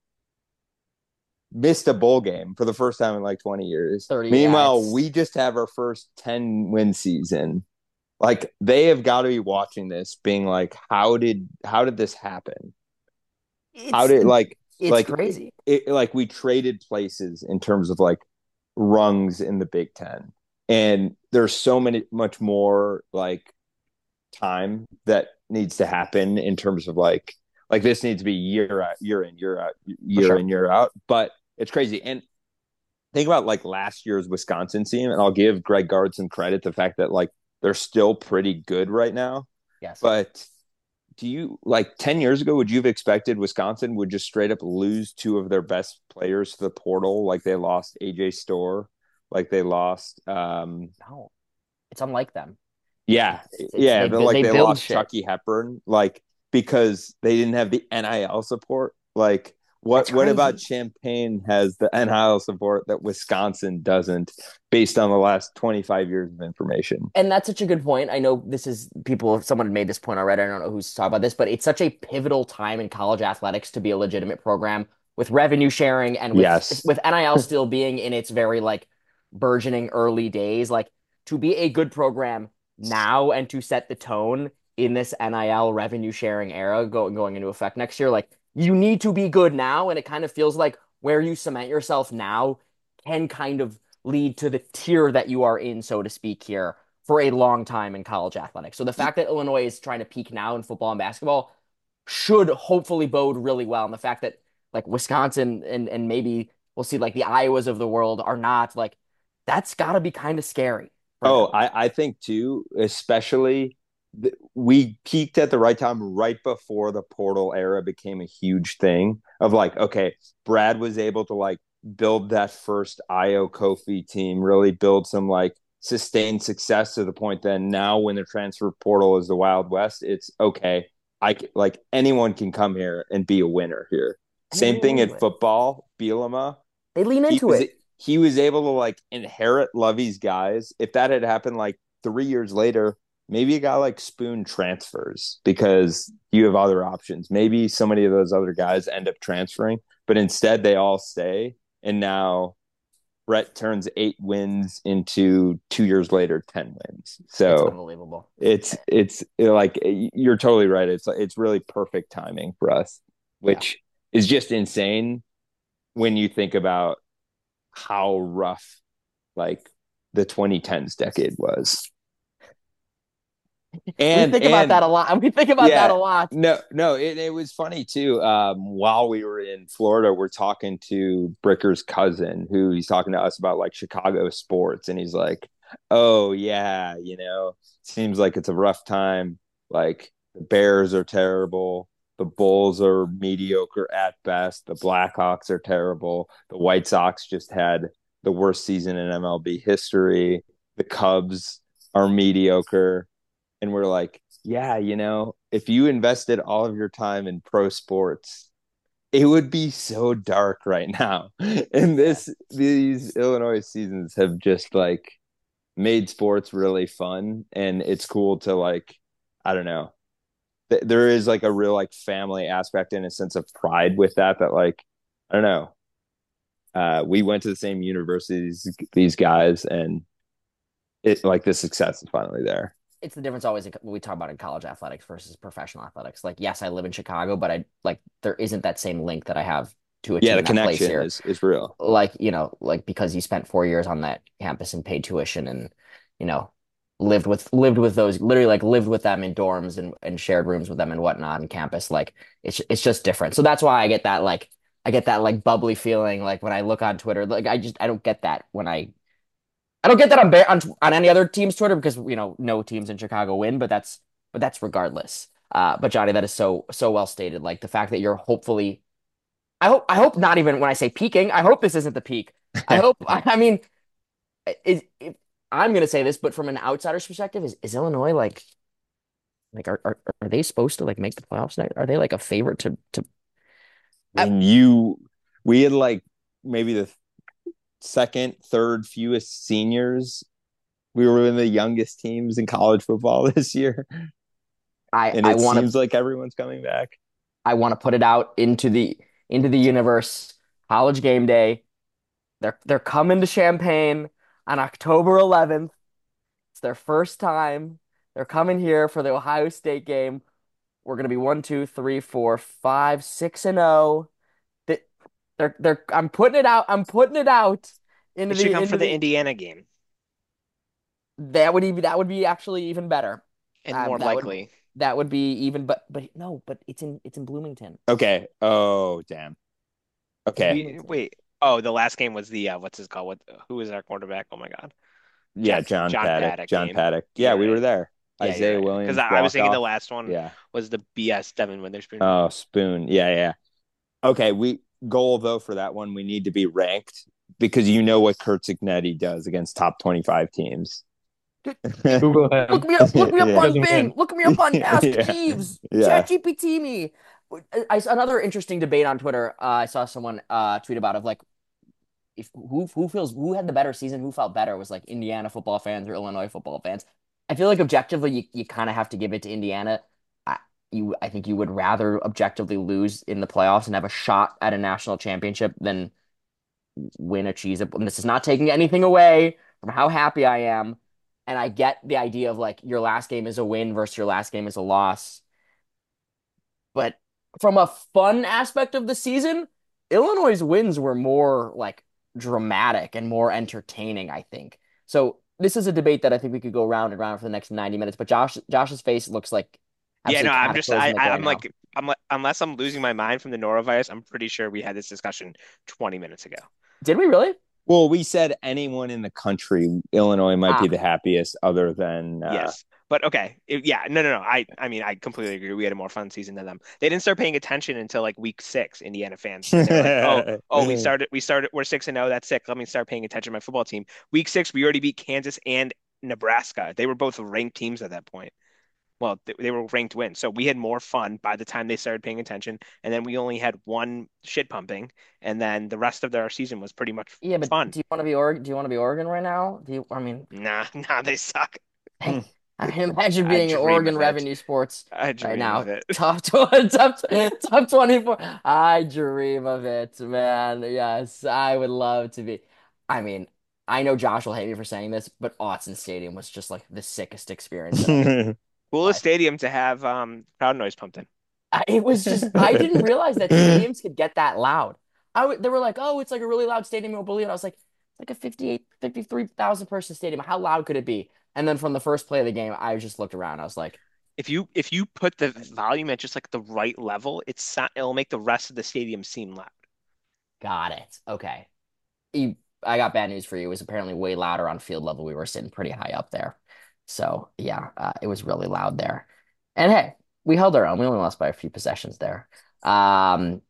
missed a bowl game for the first time in like twenty years. thirty Meanwhile, yeah, we just have our first ten win season. Like they have got to be watching this being like, how did how did this happen? it's, How did like it's like crazy. It, it like we traded places in terms of like rungs in the Big Ten. And there's so many much more like time that needs to happen in terms of like like this needs to be year out, year in, year out, year sure. in, year out. But it's crazy. And think about like last year's Wisconsin team, and I'll give Greg Gard some credit, the fact that like they're still pretty good right now. Yes. But do you like ten years ago, would you have expected Wisconsin would just straight up lose two of their best players to the portal? Like they lost A J Storr, like they lost um No, it's unlike them. yeah, It's, it's, yeah, they, but like they, they build lost shit. Chucky Hepburn, like because they didn't have the N I L support. Like what That's what about crazy. Champaign has the N I L support that Wisconsin doesn't, based on the last twenty-five years of information? And that's such a good point. I know this is people, if someone had made this point already, I don't know who's talking about this, but it's such a pivotal time in college athletics to be a legitimate program with revenue sharing and with Yes. with N I L still being in its very like burgeoning early days. Like to be a good program now and to set the tone in this N I L revenue sharing era going going into effect next year, like you need to be good now. And it kind of feels like where you cement yourself now can kind of lead to the tier that you are in, so to speak, here for a long time in college athletics. So the fact that Illinois is trying to peak now in football and basketball should hopefully bode really well. And the fact that like Wisconsin and and maybe we'll see like the Iowas of the world are not, like that's got to be kind of scary. for Oh, them. I, I think too, especially th- we peaked at the right time, right before the portal era became a huge thing of like, okay, Brad was able to like build that first Io Kofi team, really build some like sustained success to the point that now when the transfer portal is the Wild West, it's okay. I c- like anyone can come here and be a winner here. And they Same lean thing into at it. football, Bielema. They lean He into was it. he was able to like inherit Lovey's guys. If that had happened like three years later, maybe a guy like Spoon transfers because you have other options. Maybe so many of those other guys end up transferring, but instead they all stay. And now Brett turns eight wins into two years later, ten wins. It's So unbelievable. it's it's like you're totally right. It's it's really perfect timing for us, which is just insane when you think about how rough like the twenty tens decade was. And we think and, about that a lot. We think about yeah, that a lot. No, no, it, it was funny too. Um, while we were in Florida, we're talking to Bricker's cousin, who he's talking to us about like Chicago sports, and he's like, "Oh yeah, you know, seems like it's a rough time. Like the Bears are terrible, the Bulls are mediocre at best, the Blackhawks are terrible, the White Sox just had the worst season in M L B history, the Cubs are mediocre." And we're like, yeah, you know, if you invested all of your time in pro sports, it would be so dark right now. And this, these Illinois seasons have just like made sports really fun. And it's cool to like, I don't know, th- there is like a real like family aspect and a sense of pride with that, that like, I don't know. Uh, we went to the same universities, these guys, and it like the success is finally there. It's the difference always when we talk about in college athletics versus professional athletics. Like, yes, I live in Chicago, but I like there isn't that same link that I have to a team yeah, the that connection plays here. is is real. Like, you know, like because you spent four years on that campus and paid tuition and, you know, lived with lived with those literally like lived with them in dorms and, and shared rooms with them and whatnot on campus. Like it's it's just different. So that's why I get that like I get that like bubbly feeling like when I look on Twitter. Like I just I don't get that when I I don't get that on, on on any other team's Twitter because you know no teams in Chicago win, but that's but that's regardless. Uh, but Johnny, that is so so well stated. Like the fact that you're hopefully, I hope I hope not even when I say peaking. I hope this isn't the peak. I hope. I, I mean, is, if, I'm gonna say this, but from an outsider's perspective, is is Illinois like like are are, are they supposed to like make the playoffs next? Are they like a favorite to to? When you we had like maybe the second, third fewest seniors. We were in the youngest teams in college football this year. I and it I wanna, seems like everyone's coming back. I want to put it out into the into the universe. College game day. They're they're coming to Champaign on October eleventh. It's their first time. They're coming here for the Ohio State game. We're gonna be one, two, three, four, five, six, and oh. They're they're I'm putting it out. I'm putting it out into They should the come into for the the, Indiana game. That would even that would be actually even better. And um, more that likely. Would, that would be even but but no, but it's in it's in Bloomington. Okay. Oh, damn. Okay. We, wait. Oh, the last game was the uh, what's his called? What who was our quarterback? Oh my god. Yeah, John, John Paddock. Paddock John game. Paddock. Yeah, yeah, we were there. Yeah, Isaiah right. Williams. Because I, I was thinking off. the last one yeah. was the B S Devin Witherspoon. Oh, Spoon. Yeah, yeah. Okay, we goal though for that one, we need to be ranked because you know what Kurt Cignetti does against top twenty-five teams. Google him. Look me up. Look me up yeah. on Bing. Look me up on Ask yeah. Jeeves. Yeah. ChatGPT me. I, another interesting debate on Twitter. Uh, I saw someone uh, tweet about of like if who who feels who had the better season, who felt better was like Indiana football fans or Illinois football fans. I feel like objectively you, you kind of have to give it to Indiana. I, you I think you would rather objectively lose in the playoffs and have a shot at a national championship than win a cheese. And this is not taking anything away from how happy I am. And I get the idea of like your last game is a win versus your last game is a loss. But from a fun aspect of the season, Illinois' wins were more like dramatic and more entertaining, I think. So this is a debate that I think we could go round and round for the next ninety minutes. But Josh, Josh's face looks like yeah, no, I'm just I, I I'm now. like I'm like unless I'm losing my mind from the norovirus, I'm pretty sure we had this discussion twenty minutes ago. Did we really? Well, we said anyone in the country, Illinois might ah. be the happiest, other than uh... yes. But okay, it, yeah, no, no, no. I, I mean, I completely agree. We had a more fun season than them. They didn't start paying attention until like week six. Indiana fans, like, oh, oh, we started, we started, we're six and zero. That's sick. Let me start paying attention to my football team. Week six, we already beat Kansas and Nebraska. They were both ranked teams at that point. Well, they, they were ranked wins. So we had more fun by the time they started paying attention. And then we only had one shit pumping, and then the rest of their season was pretty much yeah. But fun. do you want to be Oregon? Do you want to be Oregon right now? Do you? I mean, nah, nah, they suck. I imagine being Oregon Revenue Sports I dream right now. Of it. Top twenty, top, top twenty-four. I dream of it, man. Yes, I would love to be. I mean, I know Josh will hate me for saying this, but Autzen Stadium was just like the sickest experience. Coolest stadium to have um crowd noise pumped in. It was just I didn't realize that stadiums could get that loud. I w- they were like, oh, it's like a really loud stadium, you won't believe it. I was like, like a fifty-eight, fifty-three thousand person stadium. How loud could it be? And then from the first play of the game, I just looked around. I was like, If you if you put the volume at just like the right level, it's it'll make the rest of the stadium seem loud. got it. Okay. You, I got bad news for you. It was apparently way louder on field level. We were sitting pretty high up there. So yeah, uh, it was really loud there. And hey, we held our own. We only lost by a few possessions there. Um,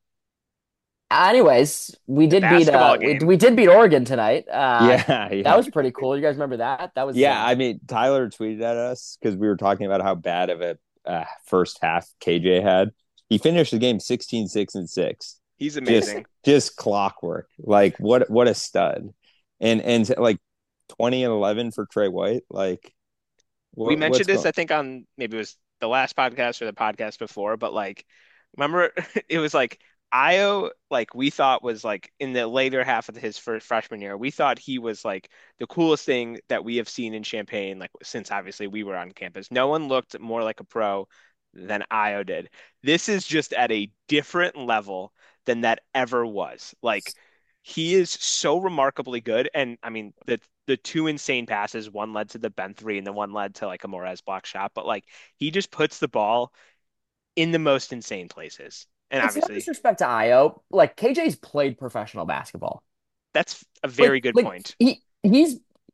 anyways, we The did beat basketball uh we, game. we did beat Oregon tonight. Uh, Yeah, yeah. that was pretty cool. You guys remember that? That was Yeah, uh, I mean, Tyler tweeted at us because we were talking about how bad of a uh, first half K J had. He finished the game sixteen six and six. He's Just amazing. just clockwork. Like what what a stud. And and like twenty and eleven for Trey White. Like what, We mentioned this, going... I think, on maybe it was the last podcast or the podcast before, but like, remember it was like Io, like we thought was like in the later half of his first freshman year, we thought he was like the coolest thing that we have seen in Champaign, like since obviously we were on campus. No one looked more like a pro than Io did. This is just at a different level than that ever was. Like he is so remarkably good. And I mean, the the two insane passes, one led to the Ben three and the one led to like a Morez block shot. But like he just puts the ball in the most insane places. And it's no obviously disrespect to Io. Like K J's played professional basketball. that's a very Like good like point. he he's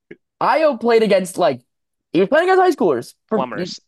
Io played against like he was playing against high schoolers. For, Plumbers.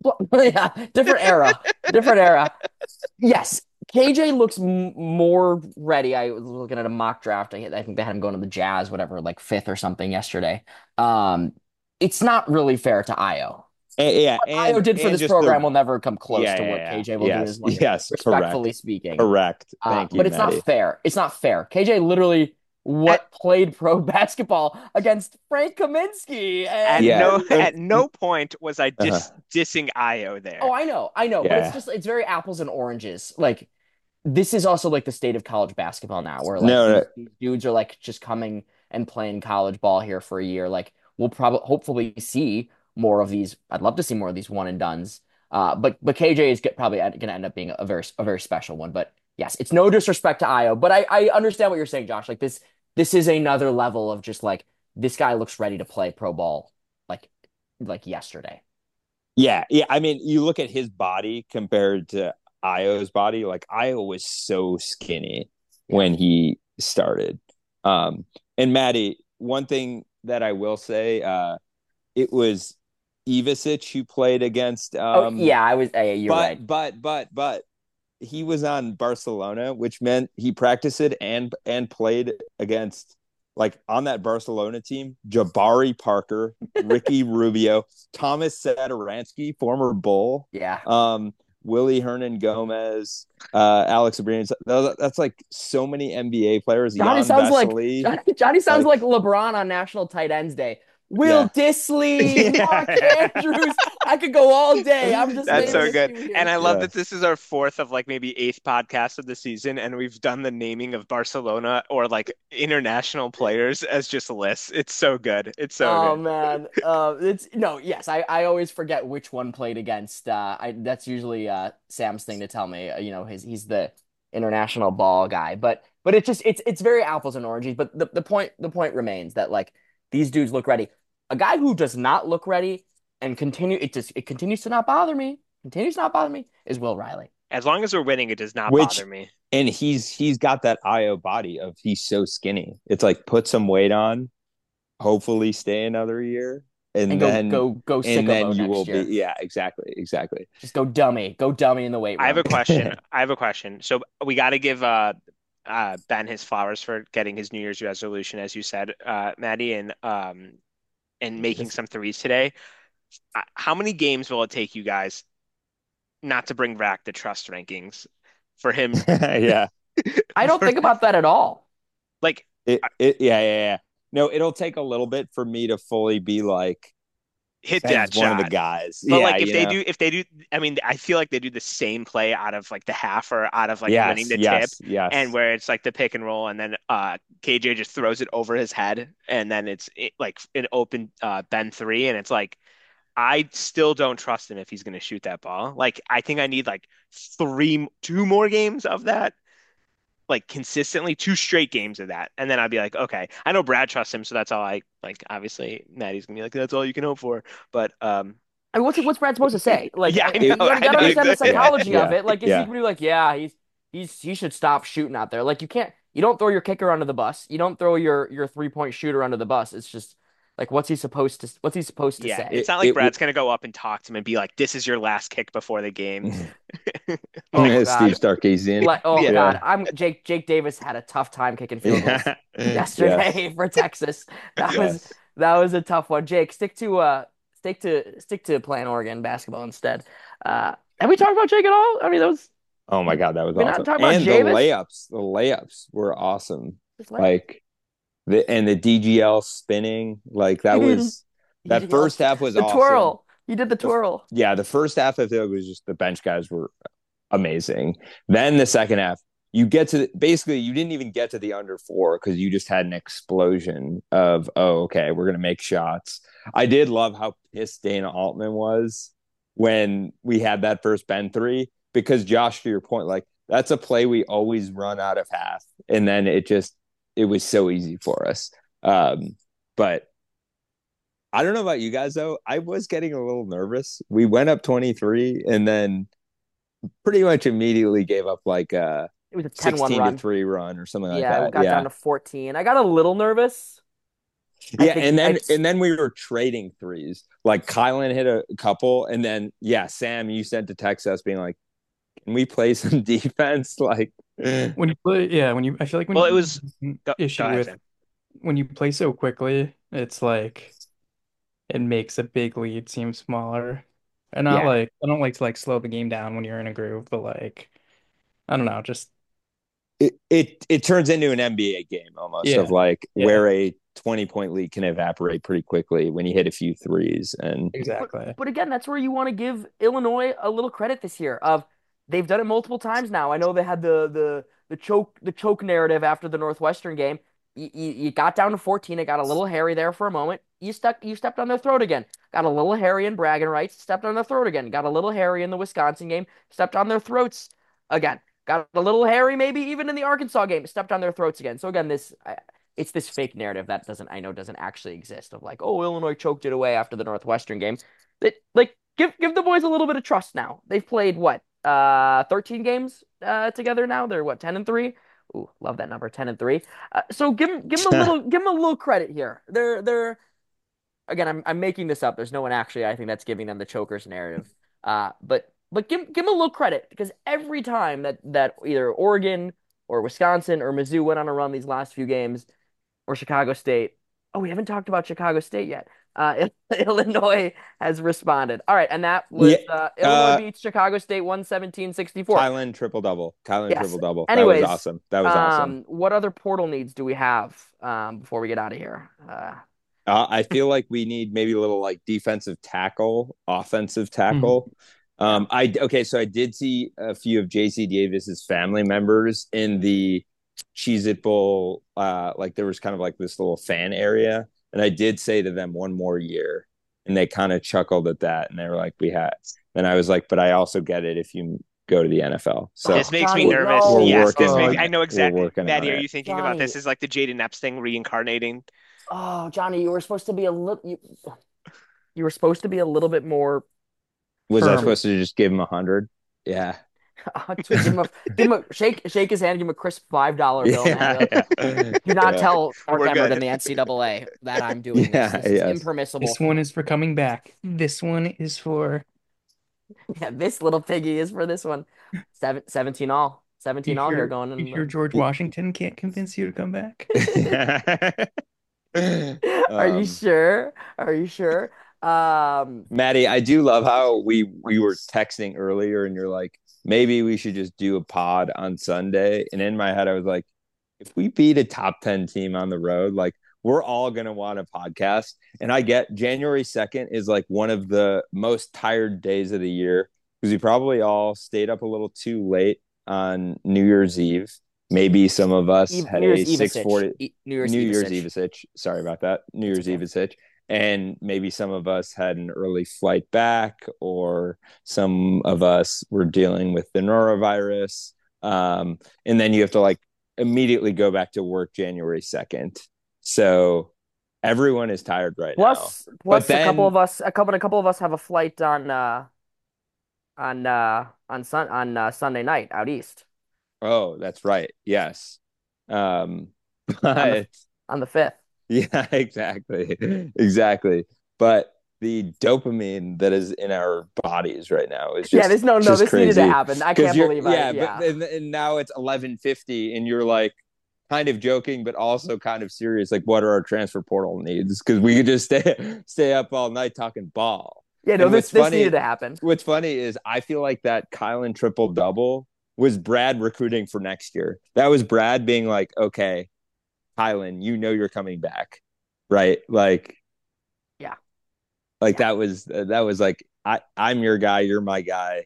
yeah, different era, different era. Yes, K J looks m more ready. I was looking at a mock draft. I, I think they had him going to the Jazz, whatever, like fifth or something yesterday. Um, it's not really fair to Io. And, yeah, What and Io did for and this just program the... will never come close yeah, to yeah, what yeah. K J will yes, do in his one year, yes, respectfully correct. speaking. Correct. Uh, Thank you, but it's Maddie. not fair. It's not fair. K J literally what At, played pro basketball against Frank Kaminsky. at And Yeah. no at no point was I Uh-huh. dis dissing Io there. oh, I know, I know, but it's Yeah. just it's very apples and oranges. Like this is also like the state of college basketball now, where like No, these, no. these dudes are like just coming and playing college ball here for a year. Like we'll probably hopefully see more of these. I'd love to see more of these one and dones. Uh, but but K J is get, probably going to end up being a very a very special one. But yes, it's no disrespect to Io, but I I understand what you're saying, Josh. Like this this is another level of just like this guy looks ready to play pro ball like like yesterday. Yeah, yeah. I mean, you look at his body compared to Io's body. Like Io was so skinny when he started. Um, and Maddie, one thing that I will say, uh, it was Ivisic who played against. Oh Um, yeah, I was. Uh, you're but right. but but but he was on Barcelona, which meant he practiced it and and played against like on that Barcelona team, Jabari Parker, Ricky Rubio, Thomas Satoransky, former Bull, Yeah. um, Willie Hernan Gomez, uh, Alex Abrines. That's like so many N B A players. Johnny Jan sounds like Vesely. Johnny, Johnny sounds Like- like, LeBron on National Tight Ends Day. Will Yeah. Disley, Yeah. Mark Andrews. I could go all day. I'm just That's so naming a good. few here. And I love Yeah. that this is our fourth of like maybe eighth podcast of the season, and we've done the naming of Barcelona or like international players as just lists. It's so good. It's so Oh good. man, uh, it's no, yes, I, I always forget which one played against. Uh, I that's usually uh Sam's thing to tell me. Uh, you know, his he's the international ball guy, but but it's just it's it's very apples and oranges. But the, the point the point remains that like these dudes look ready. A guy who does not look ready and continue it just it continues to not bother me, continues to not bother me is Will Riley. As long as we're winning, it does not Which- bother me. And he's he's got that Io body of he's so skinny. It's like put some weight on, hopefully stay another year, and, And go then go go sicko and then mode you next will year. be yeah, exactly, exactly. Just go dummy, go dummy in the weight room. I have a question. I have a question. So we got to give uh, uh, Ben his flowers for getting his New Year's resolution, as you said, uh, Maddie, and um, and making some threes today. Uh, How many games will it take you guys not to bring back the trust rankings for him? Yeah. I don't think about that at all. Like, It, it yeah, yeah, yeah. No, it'll take a little bit for me to fully be like hit Ben's that one shot. of the guys. But yeah, like if you they know? do, if they do, I mean, I feel like they do the same play out of like the half or out of like yes, winning the yes, tip, yes. and where it's like the pick and roll, and then uh K J just throws it over his head, and then it's it, like an open uh Ben three, and it's like I still don't trust him if he's going to shoot that ball. Like I think I need like three, two more games of that. like consistently two straight games of that, and then I'd be like, okay, I know Brad trusts him, so that's all I like. Obviously, Maddie's gonna be like, that's all you can hope for. But um, I mean, what's what's Brad supposed to say? Like, yeah, I, I you know, gotta, I know understand the exactly. psychology Yeah, of it. Like, is yeah. he gonna be like, yeah, he's he's he should stop shooting out there? Like, you can't, you don't throw your kicker under the bus. You don't throw your your three point shooter under the bus. It's just like, what's he supposed to what's he supposed to Yeah, say? it's It, not like it, Brad's gonna go up and talk to him and be like, "This is your last kick before the game." Oh Steve God. Sarkisian. Like, oh Yeah. God, I'm Jake. Jake Davis had a tough time kicking field goals Yeah. yesterday Yes. for Texas. That was Yes. that was a tough one. Jake, stick to uh stick to stick to playing Oregon basketball instead. Uh, have we talked about Jake at all? I mean, that was Oh my God, that was we're not awesome. talking about And the Javis. layups, the layups were awesome. Just like Like the and the D G L spinning, like that was that he first yelled, half was the awesome. twirl. He did the The- twirl. Yeah, the first half I feel like was just the bench guys were amazing. Then the second half, you get to the, basically you didn't even get to the under four because you just had an explosion of oh okay we're gonna make shots. I did love how pissed Dana Altman was when we had that first bend three because Josh, to your point, like that's a play we always run out of half, and then it just it was so easy for us. Um, but I don't know about you guys though. I was getting a little nervous. We went up twenty-three and then pretty much immediately gave up like a It was a ten one sixteen run. to three run or something like Yeah, we that. got Yeah. down to fourteen. I got a little nervous. I Yeah, think and then it's- and then we were trading threes. Like Kylan hit a couple, and then yeah, Sam, you sent to text us being like, "Can we play some defense?" Like, When you play, yeah, when you, I feel like when Well, you it was- an Go, issue go ahead, with Sam. when you play so quickly, it's like it makes a big lead seem smaller. And not Yeah. like I don't like to like slow the game down when you're in a groove, but like I don't know, just it it it turns into an N B A game almost Yeah. of like Yeah. where a twenty point lead can evaporate pretty quickly when you hit a few threes. And exactly. But again, that's where you want to give Illinois a little credit this year. Of they've done it multiple times now. I know they had the the the choke the choke narrative after the Northwestern game. You, you, you got down to fourteen. It got a little hairy there for a moment. You stuck you stepped on their throat again. Got a little hairy in bragging rights. Stepped on their throat again. Got a little hairy in the Wisconsin game. Stepped on their throats again. Got a little hairy maybe even in the Arkansas game. Stepped on their throats again. So again, this. I, It's this fake narrative that doesn't I know doesn't actually exist of like, oh, Illinois choked it away after the Northwestern game. That like give give the boys a little bit of trust now. They've played what uh thirteen games uh together now. They're what ten and three. Ooh, love that number, ten and three. Uh, so give them give them a little give them a little credit here. They're they're again I'm I'm making this up. There's no one actually I think that's giving them the chokers narrative. Uh, but but give give them a little credit because every time that that either Oregon or Wisconsin or Mizzou went on a run these last few games. Or Chicago State. Oh, we haven't talked about Chicago State yet. Uh, Illinois has responded. All right, and that was Yeah, uh, Illinois uh, beats Chicago State one seventeen sixty-four. Kylan triple double. Kylan Yes. triple double. Anyways, that was awesome. That was awesome. Um, what other portal needs do we have um, before we get out of here? Uh, Uh, I feel like we need maybe a little like defensive tackle, offensive tackle. Um, I okay, so I did see a few of J C Davis's family members in the Cheez-It Bowl. Uh, like there was kind of like this little fan area, and I did say to them one more year, and they kind of chuckled at that, and they were like, "We had." And I was like, "But I also get it if you go to the N F L." So This makes me Johnny, nervous. no. Yes, We're this working makes, on I it. know We're exactly. working Maddie, on are it. you thinking about this Johnny. as like the Jaden Epstein reincarnating? oh, Johnny, you were supposed to be a little. You, you were supposed to be a little bit more. Was I Firm. supposed to just give him a hundred? Yeah. give him a, give him a shake, shake his hand, give him a crisp five dollar bill. Man. Like, yeah. do not Yeah. tell Mark We're Emmert good. and the N C double A that I'm doing Yeah, this. This is yes. impermissible. This one is for coming back. This one is for Yeah, this little piggy is for this one. Seven, seventeen all. seventeen you all here sure, going. you In, sure George Washington can't convince you to come back? Are you Um, sure? Are you sure? Um, Maddie, I do love how we we were texting earlier, and you're like, maybe we should just do a pod on Sunday. And in my head, I was like, if we beat a top ten team on the road, like we're all gonna want a podcast. And I get January second is like one of the most tired days of the year because we probably all stayed up a little too late on New Year's Eve. Maybe some of us Eve- had New a Year's Eve six forty. E- New Year's New Eve Year's Eve itch. Sorry about that. New Year's okay. Eve itch. And maybe some of us had an early flight back, or some of us were dealing with the norovirus. Um, and then you have to like immediately go back to work January second. So everyone is tired right Plus, now. plus But a couple then, of us, a couple, a couple of us have a flight on uh on uh on sun on uh, Sunday night out east oh, that's right. Yes. Um, on the but on the fifth. yeah, exactly. Exactly. But the dopamine that is in our bodies right now is just Yeah, this no no just this needed to crazy. happen. I 'Cause can't you're believe I yeah, yeah. but and, and now it's eleven fifty and you're like kind of joking, but also kind of serious. Like, what are our transfer portal needs? Because we could just stay stay up all night talking ball. Yeah, no, And this what's this funny, needed to happen. what's funny is I feel like that Kylan triple double was Brad recruiting for next year. That was Brad being like, okay, Kylan, you know you're coming back, right? Like, Yeah. like Yeah. that was that was like I I'm your guy, you're my guy.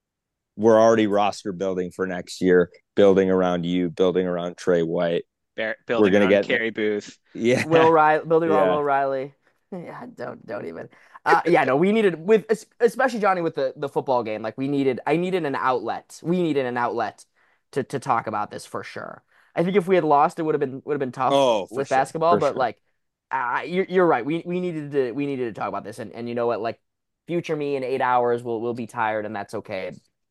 We're already roster building for next year, building around you, building around Trey White. Bear, We're building gonna around get Kerry Booth. yeah, Will Riley building on yeah, Will Riley. Yeah, don't don't even. Uh, yeah, no, we needed with especially Johnny with the the football game. Like we needed, I needed an outlet. We needed an outlet to to talk about this for sure. I think if we had lost, it would have been would have been tough oh, for with sure, basketball. for But sure. like, uh, you're you're right. We we needed to we needed to talk about this. And and you know what? Like, future me in eight hours will will be tired, and that's okay.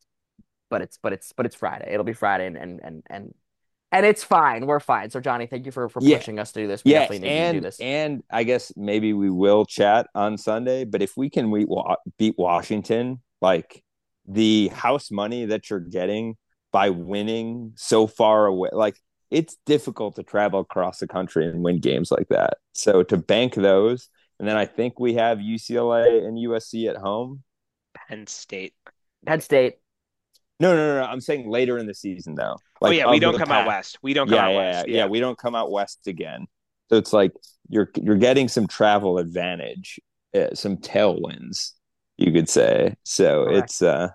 But it's but it's but it's Friday. It'll be Friday, and and and and and it's fine. We're fine. So Johnny, thank you for for Yeah, pushing us to do this. We yeah, definitely need to do and this. and I guess maybe we will chat on Sunday. But if we can we beat Washington, like the house money that you're getting by winning so far away, like it's difficult to travel across the country and win games like that. So to bank those, and then I think we have U C L A and U S C at home. Penn State. Penn State. No, no, no, no. I'm saying later in the season, though. Oh Like yeah, we of don't the come out pack. west. We don't come Yeah, out yeah, west. yeah, Yeah. yeah. We don't come out west again. So it's like you're you're getting some travel advantage, uh, some tailwinds, you could say. So Correct. it's uh,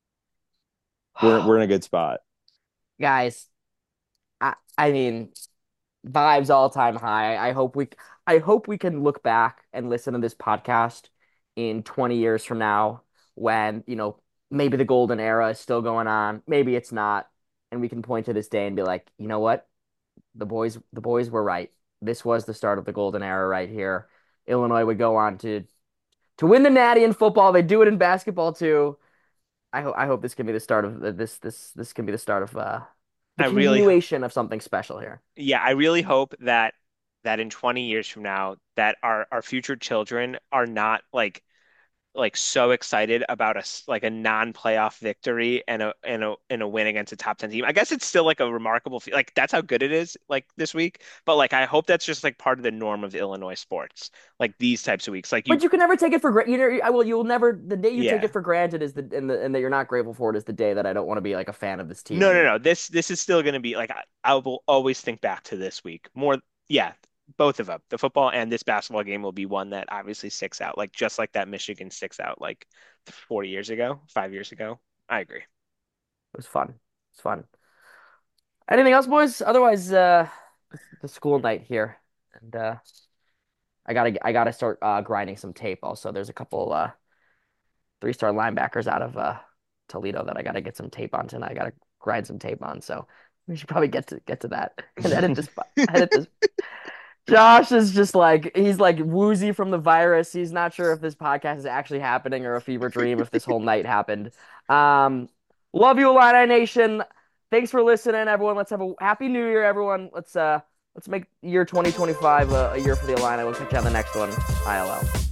we're we're in a good spot. Guys, I I mean, vibes all time high. I hope we I hope we can look back and listen to this podcast in twenty years from now when, you know, maybe the golden era is still going on, maybe it's not, and we can point to this day and be like, "You know what? The boys the boys were right. This was the start of the golden era right here." Illinois would go on to to win the Natty in football. They do it in basketball too. I hope I hope this can be the start of uh, this this this can be the start of uh the I really continuation of something special here. yeah, I really hope that that in twenty years from now that our our future children are not like like so excited about a s- like a non-playoff victory and a and a and a win against a top ten team. I guess it's still like a remarkable fe- like that's how good it is like this week, but like I hope that's just like part of the norm of Illinois sports. Like these types of weeks. Like you But you can never take it for granted. You know, I will. You'll never. The day you take yeah. it for granted is the and the and that you're not grateful for it is the day that I don't want to be like a fan of this team No, no, anymore. no. This this is still going to be like I, I will always think back to this week. More yeah, both of them. The football and this basketball game will be one that obviously sticks out. Like just like that Michigan sticks out like forty years ago, five years ago. I agree. It was fun. It's fun. Anything else, boys? Otherwise, uh, the school night here, and uh, I gotta I gotta start uh grinding some tape. Also, there's a couple uh three star linebackers out of uh Toledo that I gotta get some tape on tonight. I gotta grind some tape on. So we should probably get to get to that and edit this edit this. Josh is just like he's like woozy from the virus. He's not sure if this podcast is actually happening or a fever dream, if this whole night happened. Um, love you, Illini Nation. Thanks for listening, everyone. Let's have a happy New Year, everyone. Let's uh let's make year twenty twenty-five a, a year for the Illini. We'll catch you on the next one. I L L.